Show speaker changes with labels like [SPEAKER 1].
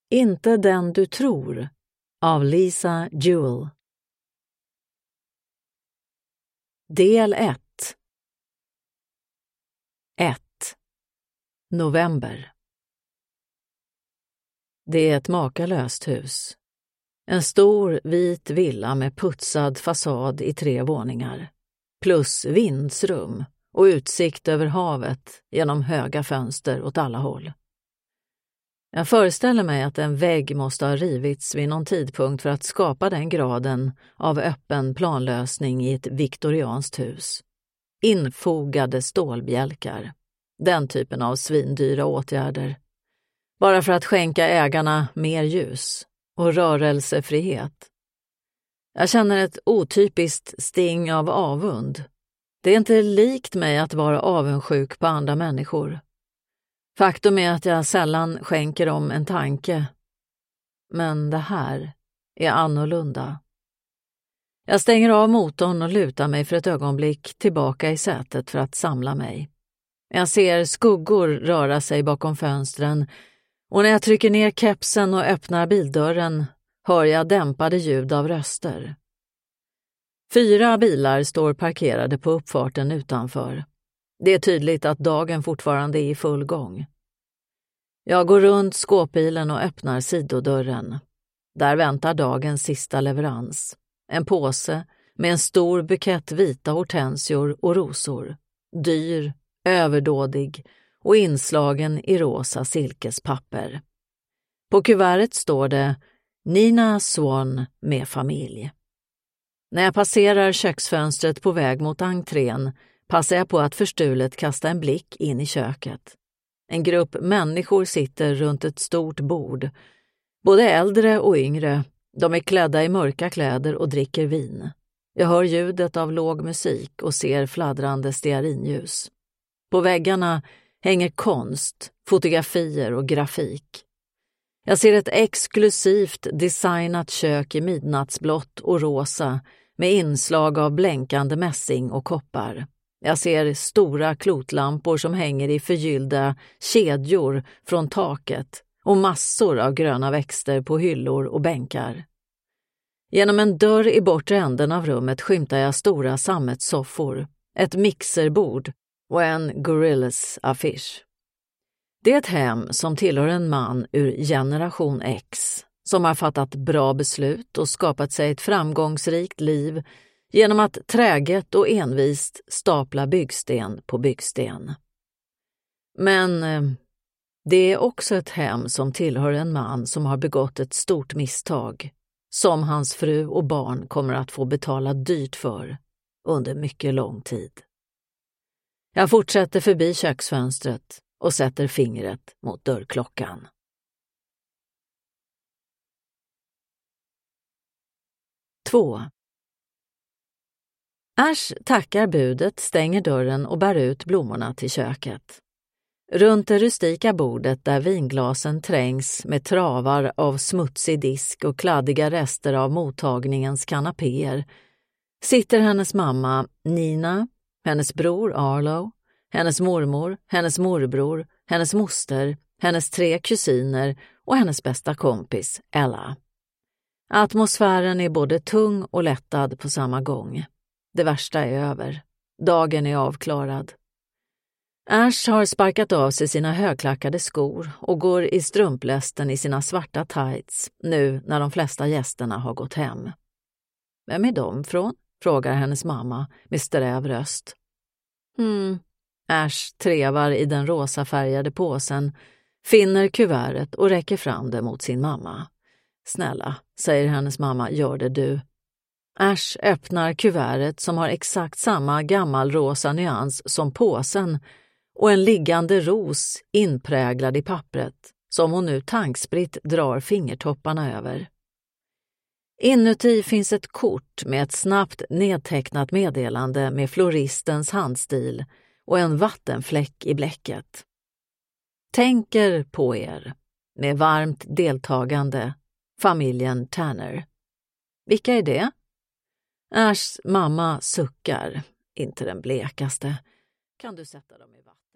[SPEAKER 1] Inte den du tror av Lisa Jewell. Del 1. 1. November. Det är ett makalöst hus. En stor vit villa med putsad fasad i 3 våningar. Plus vindsrum och utsikt över havet genom höga fönster åt alla håll. Jag föreställer mig att en vägg måste ha rivits vid någon tidpunkt för att skapa den graden av öppen planlösning i ett viktorianskt hus. Infogade stålbjälkar. Den typen av svindyra åtgärder. Bara för att skänka ägarna mer ljus och rörelsefrihet. Jag känner ett otypiskt sting av avund. Det är inte likt mig att vara avundsjuk på andra människor. Faktum är att jag sällan skänker dem en tanke. Men det här är annorlunda. Jag stänger av motorn och lutar mig för ett ögonblick tillbaka i sätet för att samla mig. Jag ser skuggor röra sig bakom fönstren och när jag trycker ner kepsen och öppnar bildörren hör jag dämpade ljud av röster. 4 bilar står parkerade på uppfarten utanför. Det är tydligt att dagen fortfarande är i full gång. Jag går runt skåpbilen och öppnar sidodörren. Där väntar dagens sista leverans. En påse med en stor bukett vita hortensior och rosor. Dyr, överdådig och inslagen i rosa silkespapper. På kuvertet står det Nina Swan med familj. När jag passerar köksfönstret på väg mot entrén passar jag på att förstulet kasta en blick in i köket. En grupp människor sitter runt ett stort bord. Både äldre och yngre. De är klädda i mörka kläder och dricker vin. Jag hör ljudet av låg musik och ser fladdrande stearinljus. På väggarna hänger konst, fotografier och grafik. Jag ser ett exklusivt designat kök i midnattsblått och rosa med inslag av blänkande mässing och koppar. Jag ser stora klotlampor som hänger i förgyllda kedjor från taket och massor av gröna växter på hyllor och bänkar. Genom en dörr i bortre änden av rummet skymtar jag stora sammetssoffor, ett mixerbord och en Gorillaz-affisch. Det är ett hem som tillhör en man ur generation X som har fattat bra beslut och skapat sig ett framgångsrikt liv genom att träget och envist stapla byggsten på byggsten. Men det är också ett hem som tillhör en man som har begått ett stort misstag, som hans fru och barn kommer att få betala dyrt för under mycket lång tid. Jag fortsätter förbi köksfönstret och sätter fingret mot dörrklockan. 2. Ash tackar budet, stänger dörren och bär ut blommorna till köket. Runt det rustika bordet där vinglasen trängs med travar av smutsig disk och kladdiga rester av mottagningens kanapéer sitter hennes mamma Nina, hennes bror Arlo, hennes mormor, hennes morbror, hennes moster, hennes 3 kusiner och hennes bästa kompis Ella. Atmosfären är både tung och lättad på samma gång. Det värsta är över. Dagen är avklarad. Ash har sparkat av sig sina högklackade skor och går i strumplästen i sina svarta tights nu när de flesta gästerna har gått hem. Vem är de från? Frågar hennes mamma med sträv röst. Ash trevar i den rosafärgade påsen, finner kuvertet och räcker fram det mot sin mamma. Snälla, säger hennes mamma, gör det du. Ash öppnar kuvertet som har exakt samma gammalrosa nyans som påsen och en liggande ros inpräglad i pappret som hon nu tankspritt drar fingertopparna över. Inuti finns ett kort med ett snabbt nedtecknat meddelande med floristens handstil och en vattenfläck i bläcket. Tänker på er. Med varmt deltagande. Familjen Tanner. Vilka är det? Ashs mamma suckar. Inte den blekaste. Kan du sätta dem i vatten?